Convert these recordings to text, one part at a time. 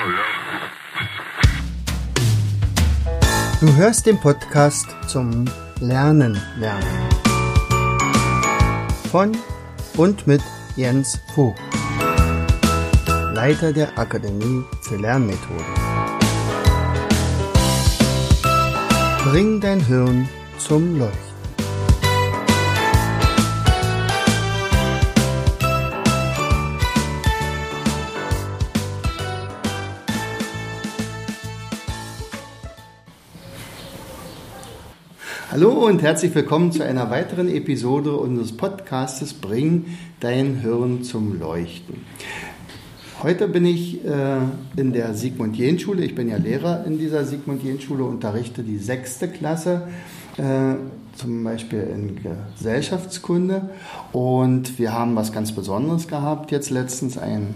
Du hörst den Podcast zum Lernen. Von und mit Jens Vogt, Leiter der Akademie für Lernmethoden. Bring dein Hirn zum Leuchten. Hallo und herzlich willkommen zu einer weiteren Episode unseres Podcastes Bring dein Hirn zum Leuchten. Heute bin ich in der Sigmund-Jähn-Schule. Ich bin ja Lehrer in dieser Sigmund-Jähn-Schule, unterrichte die 6. Klasse, zum Beispiel in Gesellschaftskunde. Und wir haben was ganz Besonderes gehabt, jetzt letztens ein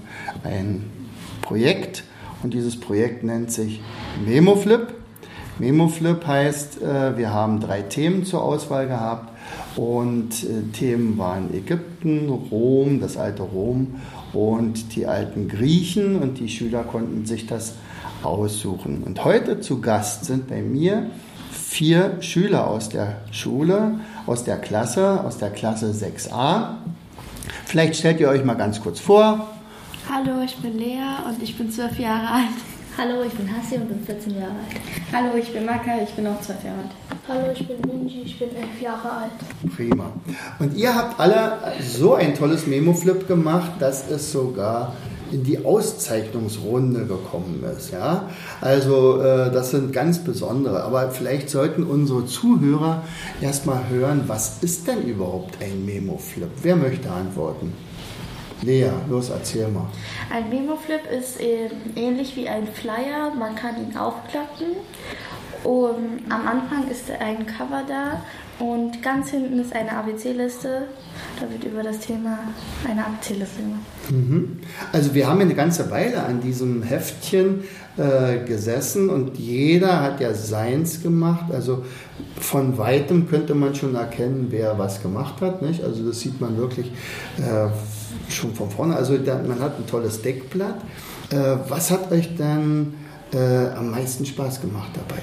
Projekt. Und dieses Projekt nennt sich MemoFlip. MemoFlip heißt, wir haben 3 Themen zur Auswahl gehabt und Themen waren Ägypten, Rom, das alte Rom und die alten Griechen und die Schüler konnten sich das aussuchen. Und heute zu Gast sind bei mir 4 Schüler aus der Schule, aus der Klasse 6a. Vielleicht stellt ihr euch mal ganz kurz vor. Hallo, ich bin Lea und ich bin 12 Jahre alt. Hallo, ich bin Hassi und bin 14 Jahre alt. Hallo, ich bin Maka, ich bin auch 12 Jahre alt. Hallo, ich bin Minji, ich bin 11 Jahre alt. Prima. Und ihr habt alle so ein tolles MemoFlip gemacht, dass es sogar in die Auszeichnungsrunde gekommen ist. Ja? Also das sind ganz besondere. Aber vielleicht sollten unsere Zuhörer erstmal hören, was ist denn überhaupt ein MemoFlip? Wer möchte antworten? Lea, los, erzähl mal. Ein MemoFlip ist ähnlich wie ein Flyer, man kann ihn aufklappen und am Anfang ist ein Cover da und ganz hinten ist eine ABC-Liste, da wird über das Thema eine ABC-Liste gemacht. Also wir haben eine ganze Weile an diesem Heftchen gesessen und jeder hat ja seins gemacht, also von Weitem könnte man schon erkennen, wer was gemacht hat, nicht? Also das sieht man wirklich schon von vorne, also man hat ein tolles Deckblatt. Was hat euch dann am meisten Spaß gemacht dabei?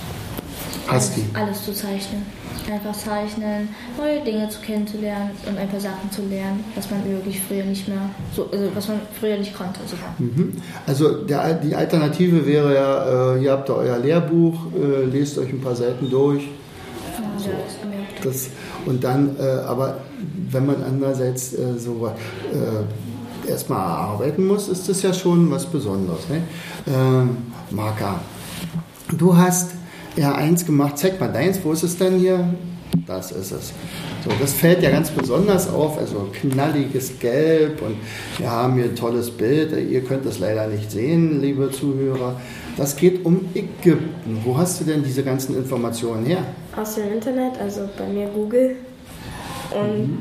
Alles zu zeichnen. Einfach zeichnen, neue Dinge kennenzulernen und ein paar Sachen zu lernen, was man wirklich früher nicht mehr, was man früher nicht konnte sogar. Also die Alternative wäre ja, ihr habt da euer Lehrbuch, lest euch ein paar Seiten durch. Ja, das, und dann, aber wenn man andererseits erstmal arbeiten muss, ist das ja schon was Besonderes. Ne? Marka, du hast ja eins gemacht, zeig mal deins, wo ist es denn hier? Das ist es. So, das fällt ja ganz besonders auf, also knalliges Gelb und wir haben hier ein tolles Bild, ihr könnt das leider nicht sehen, liebe Zuhörer. Das geht um Ägypten. Wo hast du denn diese ganzen Informationen her? Aus dem Internet, also bei mir Google. Und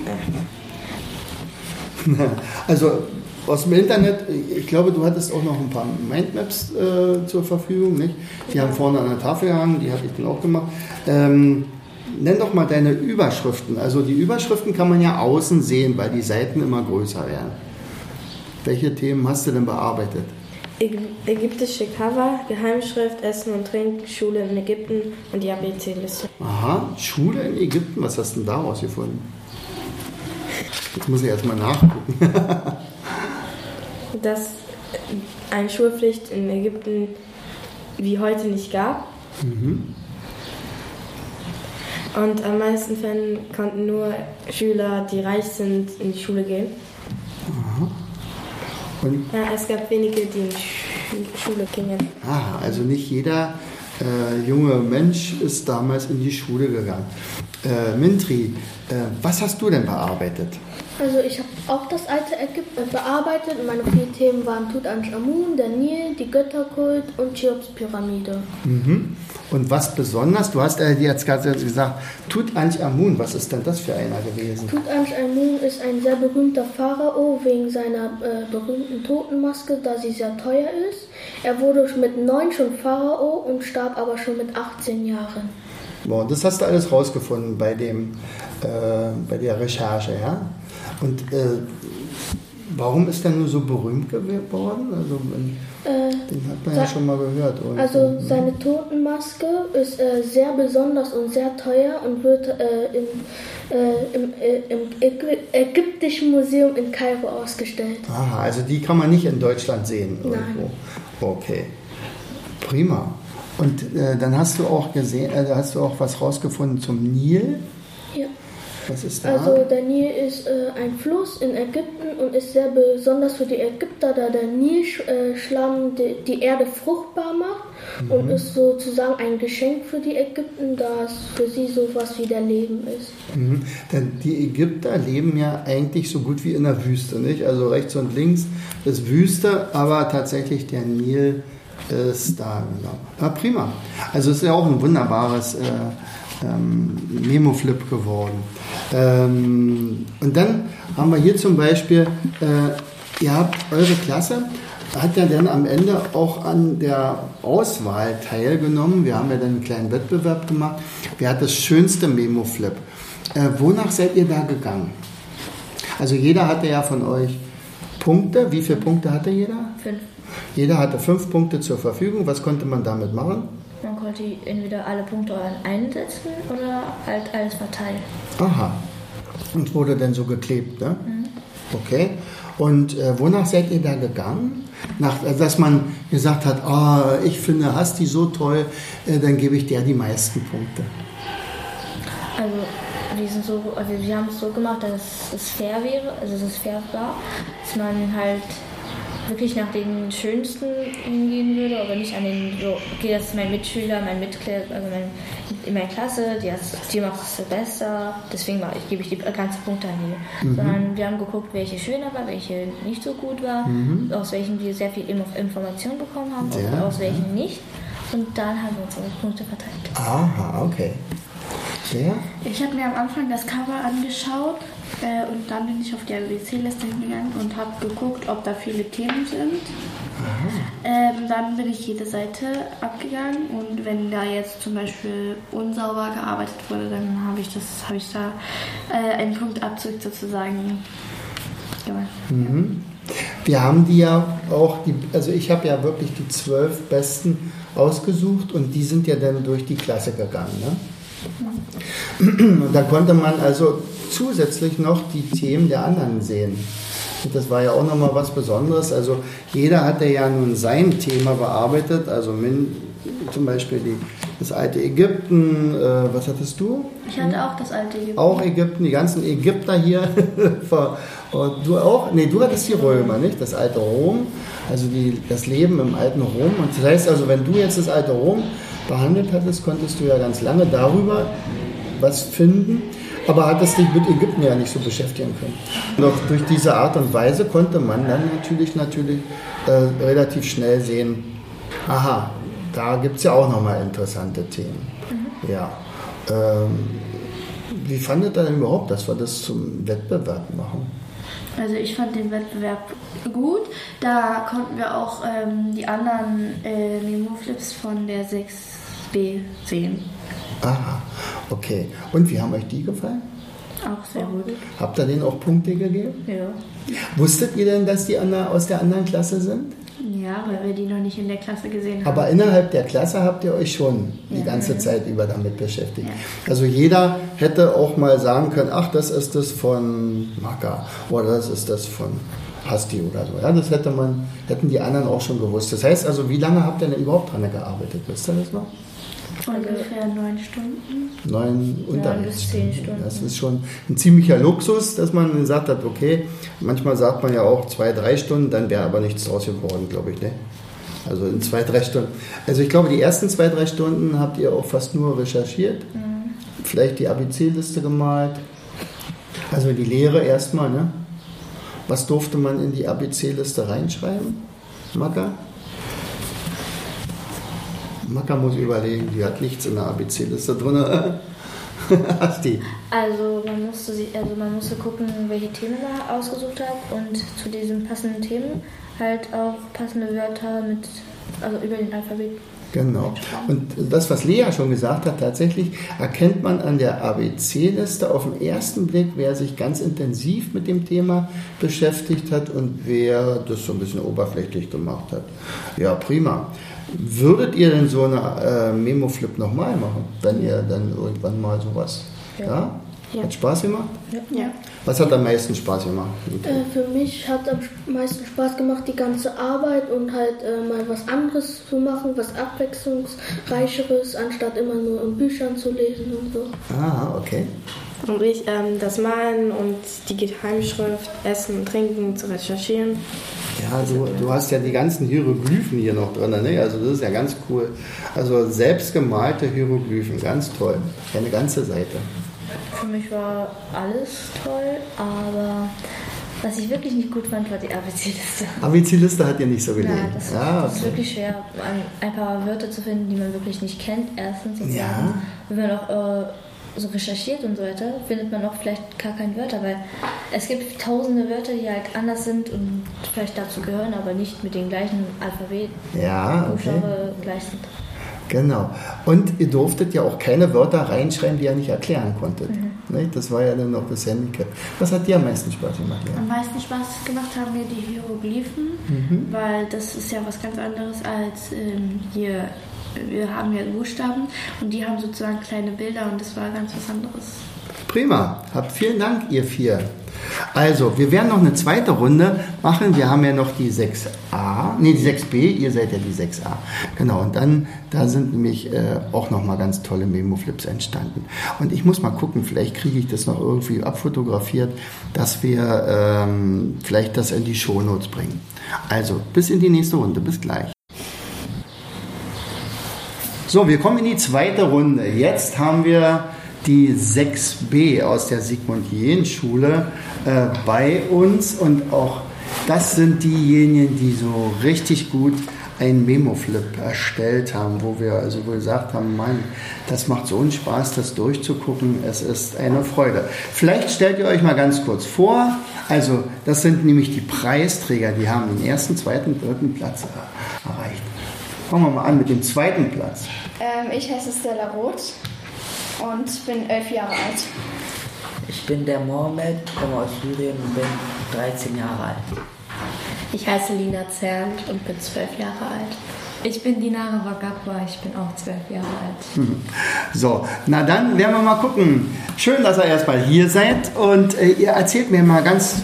Also aus dem Internet, ich glaube, du hattest auch noch ein paar Mindmaps zur Verfügung, nicht? Die haben vorne an der Tafel gehangen, die hatte ich dann auch gemacht. Nenn doch mal deine Überschriften. Also die Überschriften kann man ja außen sehen, weil die Seiten immer größer werden. Welche Themen hast du denn bearbeitet? Ägyptische Cover, Geheimschrift, Essen und Trinken, Schule in Ägypten und die ABC-Liste. Aha, Schule in Ägypten, was hast du denn daraus gefunden? Jetzt muss ich erstmal nachgucken. Dass eine Schulpflicht in Ägypten wie heute nicht gab. Und am meisten Fällen konnten nur Schüler, die reich sind, in die Schule gehen. Aha. Und ja, es gab wenige, die in die Schule gingen. Also nicht jeder junge Mensch ist damals in die Schule gegangen. Mintri, was hast du denn bearbeitet? Also ich habe auch das alte Ägypten bearbeitet und meine 4 Themen waren Tutanchamun, der Nil, die Götterkult und Cheops Pyramide. Und was besonders, du hast jetzt gerade gesagt, Tutanchamun, was ist denn das für einer gewesen? Tutanchamun ist ein sehr berühmter Pharao wegen seiner berühmten Totenmaske, da sie sehr teuer ist. Er wurde mit 9 schon Pharao und starb aber schon mit 18 Jahren. Boah, das hast du alles rausgefunden bei der Recherche, ja? Und warum ist er nur so berühmt geworden? Also, Den hat man ja schon mal gehört. Oder? Also seine Totenmaske ist sehr besonders und sehr teuer und wird im Ägyptischen Museum in Kairo ausgestellt. Aha, also die kann man nicht in Deutschland sehen irgendwo. Nein. Okay, prima. Und dann hast du auch gesehen, hast du auch was rausgefunden zum Nil? Ja. Was ist da? Also der Nil ist ein Fluss in Ägypten und ist sehr besonders für die Ägypter, da der Nilschlamm die Erde fruchtbar macht und ist sozusagen ein Geschenk für die Ägypten, da es für sie sowas wie der Leben ist. Mhm. Denn die Ägypter leben ja eigentlich so gut wie in der Wüste, nicht? Also rechts und links ist Wüste, aber tatsächlich der Nil ist da. Genau. Ja, prima. Also es ist ja auch ein wunderbares Memoflip geworden. Und dann haben wir hier zum Beispiel, ihr habt eure Klasse, hat ja dann am Ende auch an der Auswahl teilgenommen. Wir haben ja dann einen kleinen Wettbewerb gemacht. Wer hat das schönste Memoflip? Wonach seid ihr da gegangen? Also jeder hatte ja von euch Punkte. Wie viele Punkte hatte jeder? 5. Jeder hatte 5 Punkte zur Verfügung. Was konnte man damit machen? Man konnte entweder alle Punkte einsetzen oder halt alles verteilen. Aha. Und wurde dann so geklebt, ne? Okay. Und wonach seid ihr da gegangen? Dass man gesagt hat, ich finde Hasti so toll, dann gebe ich der die meisten Punkte. Also wir haben es so gemacht, dass es fair wäre, also dass es fair war, dass man halt wirklich nach den Schönsten hingehen würde, aber nicht an den, so, okay, das ist mein Mitschüler, mein Mitglied, also in meiner Klasse, die macht es besser, deswegen gebe ich die ganzen Punkte an die. Sondern wir haben geguckt, welche schöner war, welche nicht so gut war, aus welchen wir sehr viel Informationen bekommen haben und aus welchen nicht. Und dann haben wir unsere Punkte verteilt. Aha, okay. Ja? Ich habe mir am Anfang das Cover angeschaut und dann bin ich auf die ABC-Liste hingegangen und habe geguckt, ob da viele Themen sind. Dann bin ich jede Seite abgegangen und wenn da jetzt zum Beispiel unsauber gearbeitet wurde, dann habe ich da einen Punktabzug sozusagen gemacht. Wir haben die ja auch, also ich habe ja wirklich die 12 Besten ausgesucht und die sind ja dann durch die Klasse gegangen, ne? Und da konnte man also zusätzlich noch die Themen der anderen sehen. Und das war ja auch nochmal was Besonderes. Also jeder hatte ja nun sein Thema bearbeitet. Also zum Beispiel das alte Ägypten. Was hattest du? Ich hatte auch das alte Ägypten. Auch Ägypten, die ganzen Ägypter hier. Und du auch? Nee, du hattest die Römer, nicht? Das alte Rom. Also das Leben im alten Rom. Und das heißt also, wenn du jetzt das alte Rom behandelt hattest, konntest du ja ganz lange darüber was finden, aber hattest dich mit Ägypten ja nicht so beschäftigen können. Und auch durch diese Art und Weise konnte man dann natürlich relativ schnell sehen, aha, da gibt es ja auch nochmal interessante Themen. Ja. Wie fandet ihr denn überhaupt, dass wir das zum Wettbewerb machen? Also ich fand den Wettbewerb gut. Da konnten wir auch die anderen Memoflips von der 6b sehen. Aha, okay. Und wie haben euch die gefallen? Auch sehr gut. Habt ihr denen auch Punkte gegeben? Ja. Wusstet ihr denn, dass die aus der anderen Klasse sind? Ja, weil wir die noch nicht in der Klasse gesehen haben. Aber innerhalb der Klasse habt ihr euch schon die ganze Zeit über damit beschäftigt. Ja. Also jeder hätte auch mal sagen können, ach, das ist das von Maka oder das ist das von Hasti oder so. Ja, das hätten die anderen auch schon gewusst. Das heißt also, wie lange habt ihr denn überhaupt dran gearbeitet? Wisst ihr das noch? Ungefähr 9 Stunden. 9 Unterrichtsstunden. 9 bis 10 Stunden. Das ist schon ein ziemlicher Luxus, dass man gesagt hat, okay, manchmal sagt man ja auch 2-3 Stunden, dann wäre aber nichts draus geworden, glaube ich, ne? Also in 2-3 Stunden. Also ich glaube, die ersten 2-3 Stunden habt ihr auch fast nur recherchiert, vielleicht die ABC-Liste gemalt, also die Lehre erstmal, ne? Was durfte man in die ABC-Liste reinschreiben, Maka? Maka muss überlegen, die hat nichts in der ABC-Liste drin. Hasti. Also man musste gucken, welche Themen man ausgesucht hat und zu diesen passenden Themen halt auch passende Wörter über den Alphabet Genau. Und das, was Lea schon gesagt hat, tatsächlich erkennt man an der ABC-Liste auf den ersten Blick, wer sich ganz intensiv mit dem Thema beschäftigt hat und wer das so ein bisschen oberflächlich gemacht hat. Ja, prima. Würdet ihr denn so eine Memo-Flip nochmal machen, wenn ihr dann irgendwann mal sowas... Ja? Hat Spaß gemacht? Ja. Was hat am meisten Spaß gemacht? Für mich hat am meisten Spaß gemacht, die ganze Arbeit und halt mal was anderes zu machen, was Abwechslungsreicheres, anstatt immer nur in Büchern zu lesen und so. Ah, okay. Und ich das Malen und die Geheimschrift, Essen und Trinken zu recherchieren. Ja, du hast ja die ganzen Hieroglyphen hier noch drin, ne? Also das ist ja ganz cool. Also selbstgemalte Hieroglyphen, ganz toll. Eine ganze Seite. Für mich war alles toll, aber was ich wirklich nicht gut fand, war die ABC-Liste. ABC-Liste hat dir nicht so gelegen? Ja, das ist wirklich schwer, ein paar Wörter zu finden, die man wirklich nicht kennt. Erstens, und zweitens, wenn man auch so recherchiert und so weiter, findet man auch vielleicht gar keine Wörter, weil es gibt tausende Wörter, die halt anders sind und vielleicht dazu gehören, aber nicht mit dem gleichen Alphabet, Buchstabe gleich sind. Genau. Und ihr durftet ja auch keine Wörter reinschreiben, die ihr nicht erklären konntet. Ne? Das war ja dann noch das Handicap. Was hat dir am meisten Spaß gemacht? Ja? Am meisten Spaß gemacht haben mir die Hieroglyphen, weil das ist ja was ganz anderes als hier. Wir haben ja Buchstaben und die haben sozusagen kleine Bilder und das war ganz was anderes. Prima. Vielen Dank, ihr 4. Also, wir werden noch eine zweite Runde machen. Wir haben ja noch die 6a, die 6b, ihr seid ja die 6a. Genau, und dann, da sind nämlich auch nochmal ganz tolle Memo-Flips entstanden. Und ich muss mal gucken, vielleicht kriege ich das noch irgendwie abfotografiert, dass wir vielleicht das in die Shownotes bringen. Also, bis in die nächste Runde. Bis gleich. So, wir kommen in die zweite Runde. Jetzt haben wir die 6b aus der Sigmund-Jähn-Schule bei uns und auch das sind diejenigen, die so richtig gut einen Memo-Flip erstellt haben, wo wir also gesagt haben, Mann, das macht so einen Spaß, das durchzugucken, es ist eine Freude. Vielleicht stellt ihr euch mal ganz kurz vor, also das sind nämlich die Preisträger, die haben den ersten, zweiten, dritten Platz erreicht. Fangen wir mal an mit dem zweiten Platz. Ich heiße Stella Roth und bin 11 Jahre alt. Ich bin der Mohammed, komme aus Syrien und bin 13 Jahre alt. Ich heiße Lina Zernt und bin 12 Jahre alt. Ich bin Dinara Wagabwa, ich bin auch 12 Jahre alt. So, na dann werden wir mal gucken. Schön, dass ihr erstmal hier seid und ihr erzählt mir mal ganz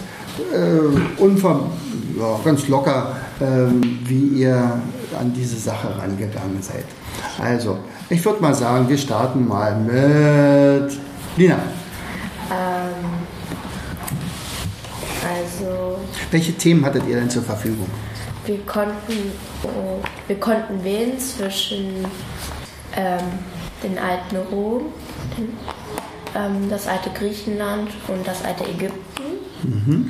ganz locker, wie ihr an diese Sache rangegangen seid. Also, ich würde mal sagen, wir starten mal mit Lina. Welche Themen hattet ihr denn zur Verfügung? Wir konnten wählen zwischen den alten Rom, das alte Griechenland und das alte Ägypten.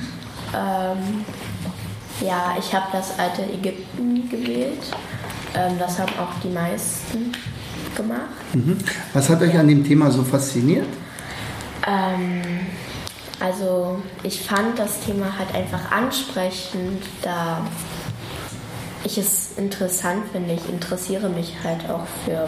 Ja, ich habe das alte Ägypten gewählt. Das haben auch die meisten gemacht. Was hat euch an dem Thema so fasziniert? Also ich fand das Thema halt einfach ansprechend, da ich es interessant finde. Ich interessiere mich halt auch für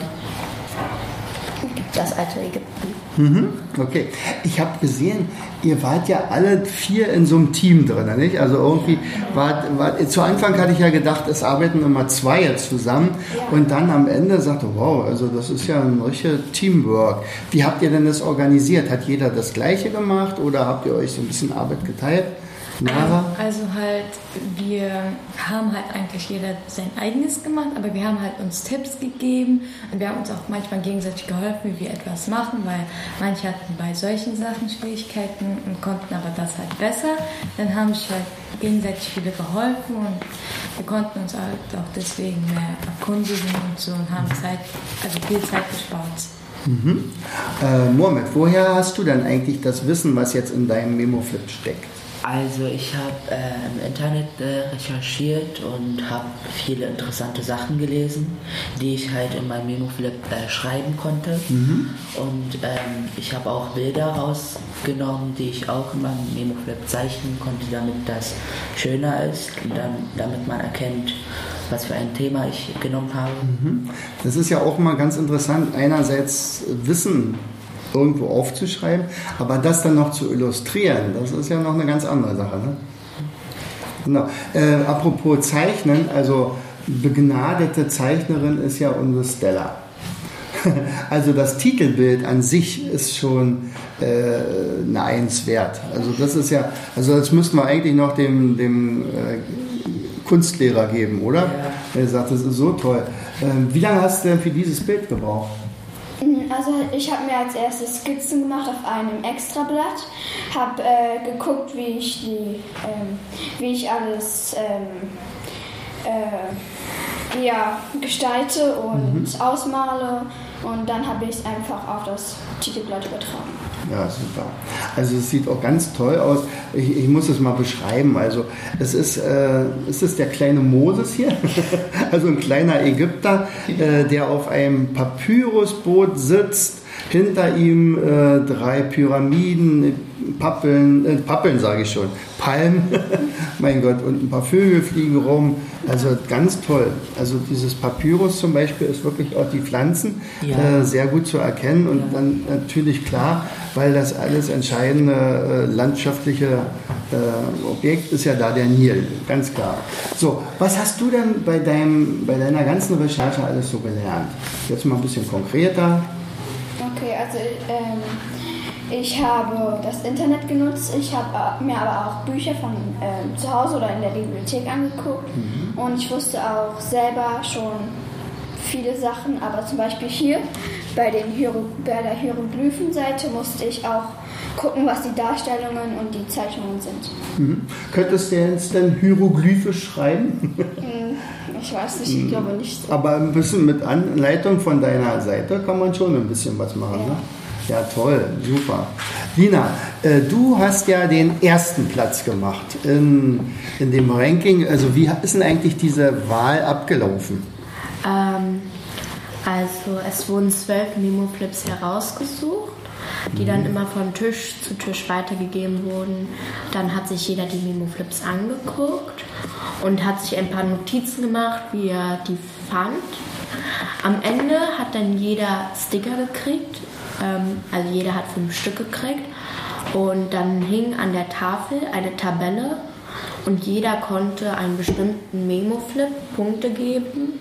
das alte Ägypten. Okay, ich habe gesehen, ihr wart ja alle 4 in so einem Team drin, nicht? Also irgendwie zu Anfang hatte ich ja gedacht, es arbeiten immer 2 jetzt zusammen und dann am Ende sagte, wow, also das ist ja ein richtiges Teamwork. Wie habt ihr denn das organisiert? Hat jeder das Gleiche gemacht oder habt ihr euch so ein bisschen Arbeit geteilt? Nara? Also halt, wir haben halt eigentlich jeder sein eigenes gemacht, aber wir haben halt uns Tipps gegeben und wir haben uns auch manchmal gegenseitig geholfen, wie wir etwas machen, weil manche hatten bei solchen Sachen Schwierigkeiten und konnten aber das halt besser. Dann haben sich halt gegenseitig viele geholfen und wir konnten uns halt auch deswegen mehr erkundigen und so und haben viel Zeit gespart. Mohammed, woher hast du denn eigentlich das Wissen, was jetzt in deinem Memo-Flip steckt? Also ich habe im Internet recherchiert und habe viele interessante Sachen gelesen, die ich halt in meinem Memo-Flip schreiben konnte. Und ich habe auch Bilder rausgenommen, die ich auch in meinem Memo-Flip zeichnen konnte, damit das schöner ist und damit man erkennt, was für ein Thema ich genommen habe. Das ist ja auch mal ganz interessant, einerseits Wissen irgendwo aufzuschreiben, aber das dann noch zu illustrieren, das ist ja noch eine ganz andere Sache. Ne? Genau. Apropos Zeichnen, also begnadete Zeichnerin ist ja unsere Stella. Also das Titelbild an sich ist schon eine Eins wert. Also das ist ja, also das müssten wir eigentlich noch dem Kunstlehrer geben, oder? Ja. Er sagt, das ist so toll. Wie lange hast du denn für dieses Bild gebraucht? Also ich habe mir als erstes Skizzen gemacht auf einem Extrablatt, habe geguckt, wie ich alles gestalte und ausmale, und dann habe ich es einfach auf das Titelblatt übertragen. Ja, super. Also es sieht auch ganz toll aus. Ich muss es mal beschreiben. Also es ist der kleine Moses hier, also ein kleiner Ägypter, der auf einem Papyrusboot sitzt. Hinter ihm 3 Pyramiden, Pappeln sage ich schon, Palmen, mein Gott, und ein paar Vögel fliegen rum. Also ganz toll. Also dieses Papyrus zum Beispiel ist wirklich auch die Pflanzen sehr gut zu erkennen, und dann natürlich klar, weil das alles entscheidende landschaftliche Objekt ist ja da der Nil, ganz klar. So, was hast du denn bei deiner ganzen Recherche alles so gelernt? Jetzt mal ein bisschen konkreter. Okay, also ich habe das Internet genutzt, ich habe mir aber auch Bücher von zu Hause oder in der Bibliothek angeguckt, und ich wusste auch selber schon viele Sachen, aber zum Beispiel hier bei der Hieroglyphenseite musste ich auch gucken, was die Darstellungen und die Zeichnungen sind. Könntest du jetzt denn Hieroglyphisch schreiben? Ich weiß nicht, ich glaube nicht so. Aber ein bisschen mit Anleitung von deiner Seite kann man schon ein bisschen was machen, ne? Ja, toll, super. Lina, du hast ja den ersten Platz gemacht in dem Ranking. Also wie ist denn eigentlich diese Wahl abgelaufen? Also es wurden 12 Memo-Flips herausgesucht, die dann immer von Tisch zu Tisch weitergegeben wurden. Dann hat sich jeder die Memo-Flips angeguckt und hat sich ein paar Notizen gemacht, wie er die fand. Am Ende hat dann jeder Sticker gekriegt, also jeder hat 5 Stück gekriegt, und dann hing an der Tafel eine Tabelle, und jeder konnte einen bestimmten Memo-Flip Punkte geben.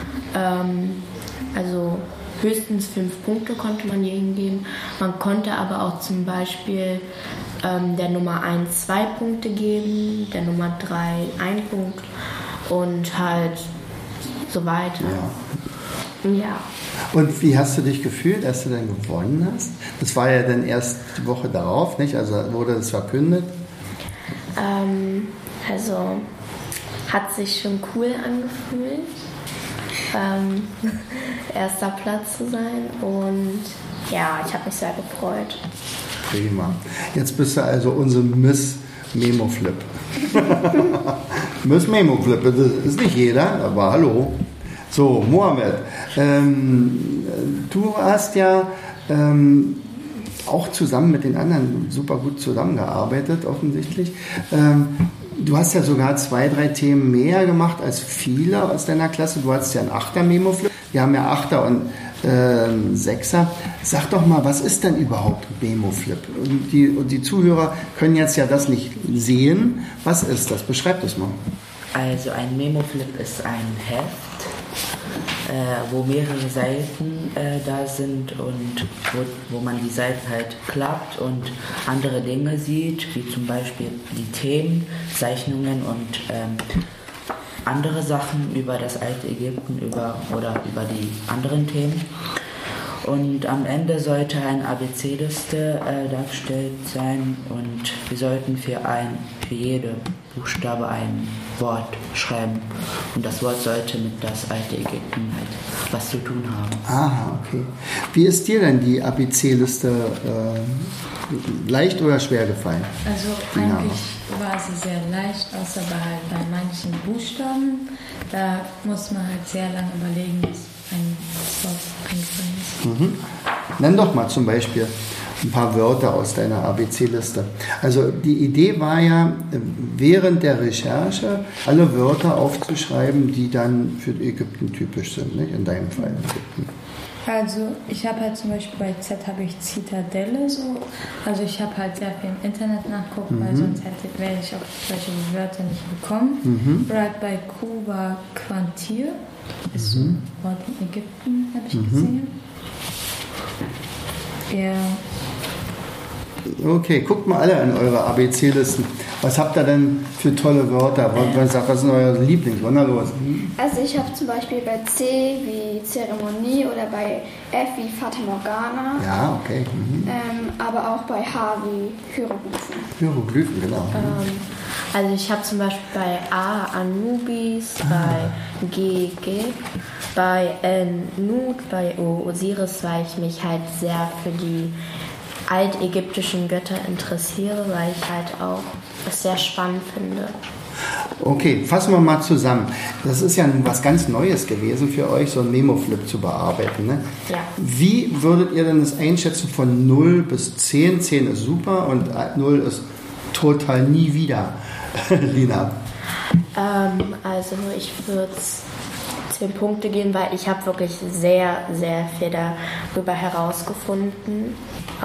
Also höchstens 5 Punkte konnte man jedem geben. Man konnte aber auch zum Beispiel der Nummer 1 2 Punkte geben, der Nummer 3 1 Punkt und halt so weiter. Ja. Und wie hast du dich gefühlt, als du dann gewonnen hast? Das war ja dann erst die Woche darauf, nicht? Also wurde das verkündet? Also hat sich schon cool angefühlt, erster Platz zu sein, und ja, ich habe mich sehr gefreut. Prima. Jetzt bist du also unsere Miss Memo-Flip. Miss Memo-Flip, das ist nicht jeder, aber hallo. So, Mohammed, du hast ja auch zusammen mit den anderen super gut zusammengearbeitet, offensichtlich. Du hast ja sogar 2, 3 Themen mehr gemacht als viele aus deiner Klasse. Du hattest ja einen 8er Memo-Flip. Wir haben ja 8er und 6er. Sag doch mal, was ist denn überhaupt Memo-Flip? Und die Zuhörer können jetzt ja das nicht sehen. Was ist das? Beschreib das mal. Also ein Memo-Flip ist ein Heft, wo mehrere Seiten da sind, und wo man die Seiten halt klappt und andere Dinge sieht, wie zum Beispiel die Themen, Zeichnungen und andere Sachen über das alte Ägypten oder über die anderen Themen. Und am Ende sollte eine ABC-Liste dargestellt sein, und wir sollten für jede Buchstabe ein Wort schreiben. Und das Wort sollte mit das alte Ägypten halt was zu tun haben. Aha, okay. Wie ist dir denn die ABC-Liste leicht oder schwer gefallen? Also eigentlich war sie sehr leicht, außer bei manchen Buchstaben. Da muss man halt sehr lange überlegen, bis ein Wort eingefallen ist. Nenn doch mal zum Beispiel ein paar Wörter aus deiner ABC-Liste. Also die Idee war ja, während der Recherche alle Wörter aufzuschreiben, die dann für Ägypten typisch sind, nicht? In deinem Fall Ägypten. Also ich habe halt zum Beispiel bei Z habe ich Zitadelle so. Also ich habe halt sehr viel im Internet nachgucken, weil sonst werde ich auch solche Wörter nicht bekommen. Oder halt bei Q war Quantier, ist so ein Wort in Ägypten, habe ich gesehen. Ja. Okay, guckt mal alle an eure ABC-Listen. Was habt ihr denn für tolle Wörter? Was sind eure Lieblingswörter? Also ich habe zum Beispiel bei C wie Zeremonie oder bei F wie Fata Morgana. Ja, okay. Aber auch bei H wie Hieroglyphen. Hieroglyphen, genau. Also ich habe zum Beispiel bei A Anubis, bei G Geb, bei N Nut, bei O Osiris, weil ich mich halt sehr für die altägyptischen Götter interessiere, weil ich halt auch das sehr spannend finde. Okay, fassen wir mal zusammen. Das ist ja was ganz Neues gewesen für euch, so ein Memo-Flip zu bearbeiten. Ne? Ja. Wie würdet ihr denn das einschätzen von 0 bis 10? 10 ist super und 0 ist total nie wieder. Lina? Also ich würde 10 Punkte geben, weil ich habe wirklich sehr, sehr viel darüber herausgefunden.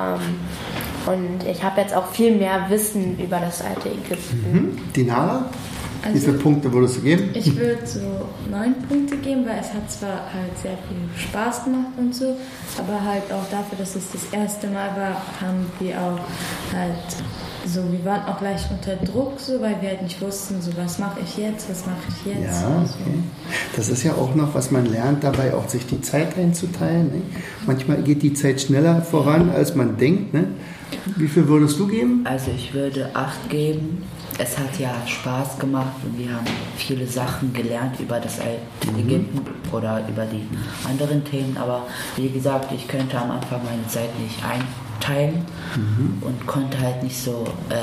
Und ich habe jetzt auch viel mehr Wissen über das alte Ägypten. Dinara? Wie viele Punkte würdest du geben? Ich würde so 9 Punkte geben, weil es hat zwar halt sehr viel Spaß gemacht und so, aber halt auch dafür, dass es das erste Mal war, haben wir auch halt so, wir waren auch gleich unter Druck, so, weil wir halt nicht wussten, so, was mache ich jetzt. Ja, okay. Das ist ja auch noch, was man lernt dabei, auch sich die Zeit einzuteilen. Ne? Manchmal geht die Zeit schneller voran, als man denkt. Ne? Wie viel würdest du geben? Also ich würde 8 geben. Es hat ja Spaß gemacht und wir haben viele Sachen gelernt über das alte Ägypten oder über die anderen Themen. Aber wie gesagt, ich könnte am Anfang meine Zeit nicht einteilen und konnte halt nicht so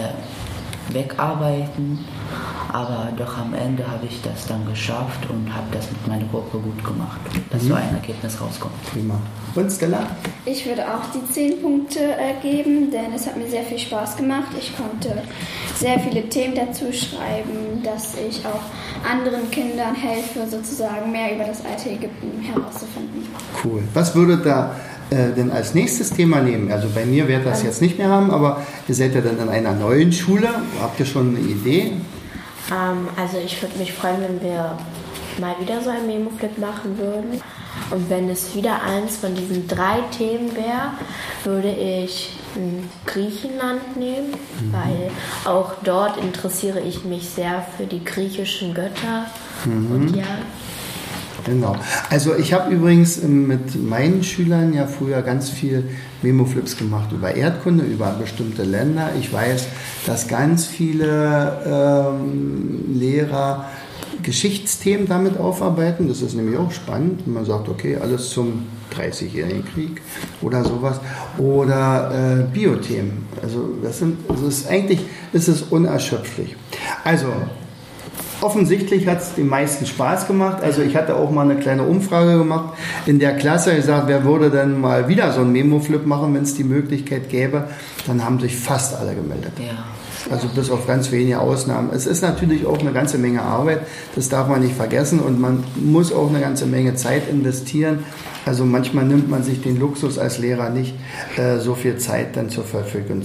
wegarbeiten. Aber doch am Ende habe ich das dann geschafft und habe das mit meiner Gruppe gut gemacht, dass so ein Ergebnis rauskommt. Prima. Und Stella? Ich würde auch die 10 Punkte geben, denn es hat mir sehr viel Spaß gemacht. Ich konnte sehr viele Themen dazu schreiben, dass ich auch anderen Kindern helfe, sozusagen mehr über das alte Ägypten herauszufinden. Cool. Was würdet ihr denn als nächstes Thema nehmen? Also bei mir werdet ihr das jetzt nicht mehr haben, aber ihr seid ja dann in einer neuen Schule. Habt ihr schon eine Idee? Also ich würde mich freuen, wenn wir mal wieder so ein Memo-Flip machen würden. Und wenn es wieder eins von diesen 3 Themen wäre, würde ich Griechenland nehmen, weil auch dort interessiere ich mich sehr für die griechischen Götter. Und ja. Genau. Also ich habe übrigens mit meinen Schülern ja früher ganz viel Memo-Flips gemacht über Erdkunde, über bestimmte Länder. Ich weiß, dass ganz viele Lehrer Geschichtsthemen damit aufarbeiten. Das ist nämlich auch spannend. Man sagt, okay, alles zum 30-jährigen Krieg oder sowas. Oder Biothemen. Also eigentlich ist es unerschöpflich. Also offensichtlich hat es den meisten Spaß gemacht. Also ich hatte auch mal eine kleine Umfrage gemacht in der Klasse. Ich gesagt, wer würde denn mal wieder so einen Memo-Flip machen, wenn es die Möglichkeit gäbe? Dann haben sich fast alle gemeldet. Ja. Also bis auf ganz wenige Ausnahmen. Es ist natürlich auch eine ganze Menge Arbeit, das darf man nicht vergessen, und man muss auch eine ganze Menge Zeit investieren. Also manchmal nimmt man sich den Luxus als Lehrer nicht, so viel Zeit dann zur Verfügung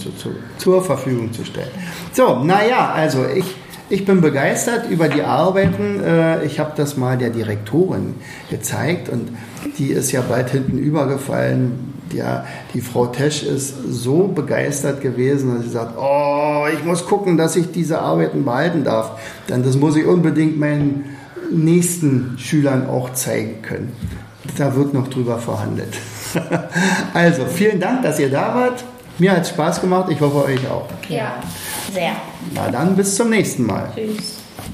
zu stellen. So, naja, also ich bin begeistert über die Arbeiten. Ich habe das mal der Direktorin gezeigt und die ist ja bald hinten übergefallen. Ja, die Frau Tesch ist so begeistert gewesen, dass sie sagt, oh, ich muss gucken, dass ich diese Arbeiten behalten darf. Denn das muss ich unbedingt meinen nächsten Schülern auch zeigen können. Da wird noch drüber verhandelt. Also, vielen Dank, dass ihr da wart. Mir hat es Spaß gemacht, ich hoffe euch auch. Ja, sehr. Na dann, bis zum nächsten Mal. Tschüss.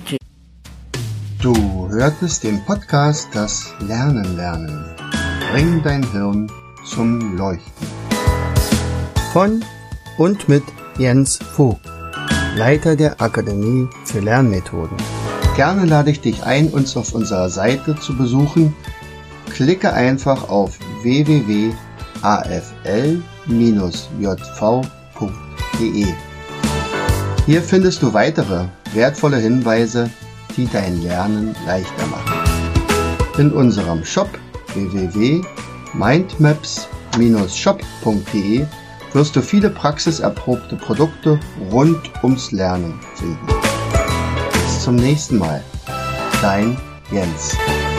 Du hörtest den Podcast Das Lernen lernen. Bring dein Hirn zum Leuchten. Von und mit Jens Vogt, Leiter der Akademie für Lernmethoden. Gerne lade ich dich ein, uns auf unserer Seite zu besuchen. Klicke einfach auf www.afl.de mindmap-jv.de. Hier findest du weitere wertvolle Hinweise, die dein Lernen leichter machen. In unserem Shop www.mindmaps-shop.de wirst du viele praxiserprobte Produkte rund ums Lernen finden. Bis zum nächsten Mal. Dein Jens.